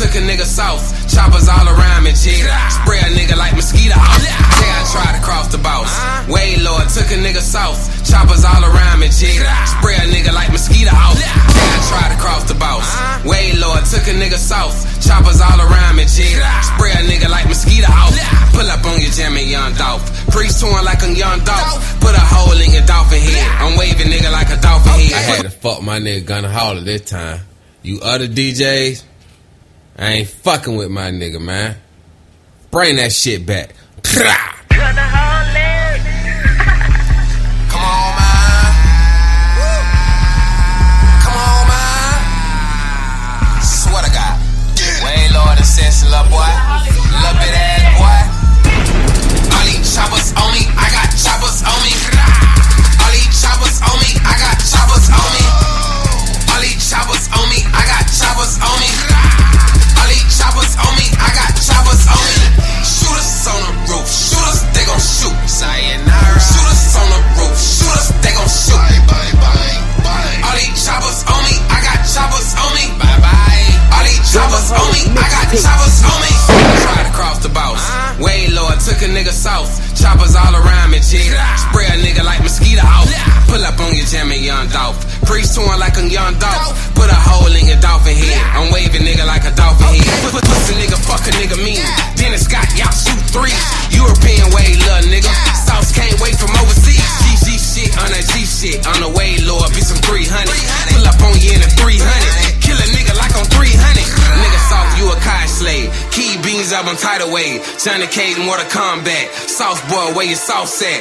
took a nigga south. Choppers all around me, G. Spray a nigga like mosquito. Say I tried to cross the boss. Way Lord, took a nigga south. Choppers all around me, G. Spray a nigga like mosquito. Say I tried to cross the boss. Way Lord, took a nigga south. Choppers all around me, G. Spray a nigga like mosquito. Pull up on your Jimmy, young Dolph. Preach to him like a young Dolph. Put a hole in your dolphin head. I'm waving nigga like a dolphin head. I had to fuck my nigga Gunna Holler this time. You other DJs, I ain't fucking with my nigga, man. Bring that shit back. Gunna Holler. Come on, man. Come on, man. Swear to God. Way Lord and sense, little boy. Little bit ass boy. All these choppers on me, I got choppers on me. All these choppers on me, I got choppers on me. All these choppers on me, I got choppers on me. All these choppers on me, I got choppers on me. Shoot us on the roof, shoot us, they gon' shoot. Sayonara. Shoot us on the roof, shoot us, they gon' shoot. Bye, bye, bye. All these choppers on me, I got choppers on me. Bye, bye. All these choppers on me, I got choppers on me. Tried to cross the boss. Way Lord, took a nigga south. Choppers all around me, G. Spray a nigga like mosquito. Pull up on your Jimmy, young Dolph. Preach to him like a young Dolph. Put a hole in your dolphin head. I'm waving nigga like a dolphin head. Pussy nigga, fuck a nigga mean. Dennis Scott, y'all shoot threes. European way, little nigga. Sauce can't wait from overseas. GG shit on that G shit. On the way, Lord, be some 300. Pull up on you in a 300. Kill a nigga like on 300. Nigga soft, you a Kai slave. Key beans up on tidal wave. Johnny Cage, Mortal Kombat. Sauce boy, where your sauce at?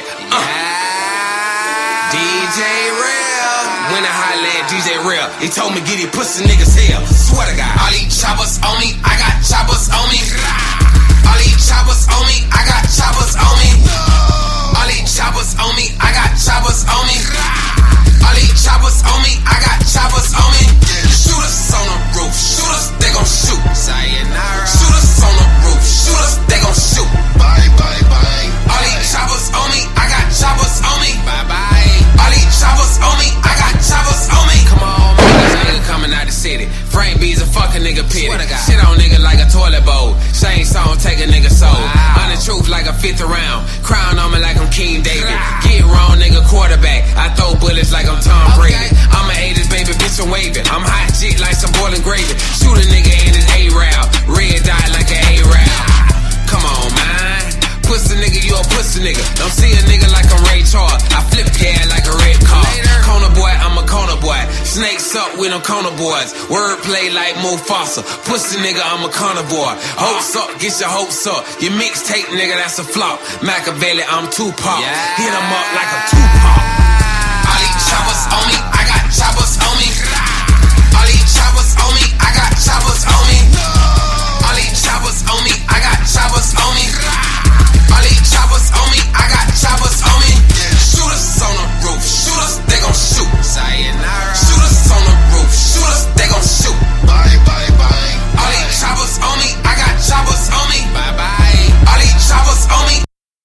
DJ Real. When I holla at DJ Real, he told me get these pussy niggas hell. Swear to God. All these choppers on me, I got choppers on me. All these choppers on me, I got choppers on me. All these choppers on me, I got choppers on me. All these choppers on me, I got choppers on me. Shoot us on the roof, shoot us, they gon' shoot. Sayonara. Shoot us on the roof, shoot us, they gon' shoot. Bye, bye, bye. All these choppers on me, I got choppers on me. Bye, bye. All these choppers on me, I got choppers on me. Come on, man. This nigga coming out the city. Frank B's a fucking nigga pity. Shit on nigga like a toilet bowl. Shane song take a nigga soul. On the truth like a fifth round. Crown on me like I'm King David. Get wrong, nigga, quarterback. I throw bullets like I'm Tom Brady. I'm an 80s baby, bitch, I'm waving. I'm hot shit like some boiling gravy. Shoot a nigga in his A-Round. Red dot like an A-Round. Come on, man. Pussy nigga, you a pussy nigga. Don't see a nigga like I'm Ray Charles. I flip gas like a red car. Corner boy, I'm a corner boy. Snakes up with them corner boys. Wordplay like Mufasa. Pussy nigga, I'm a carnivore. Hopes up, get your hopes up. Your mixtape nigga, that's a flop. Machiavelli, I'm Tupac. Hit him up like a Tupac. All these choppers on me, I got choppers on me. All these choppers on me, I got choppers on me.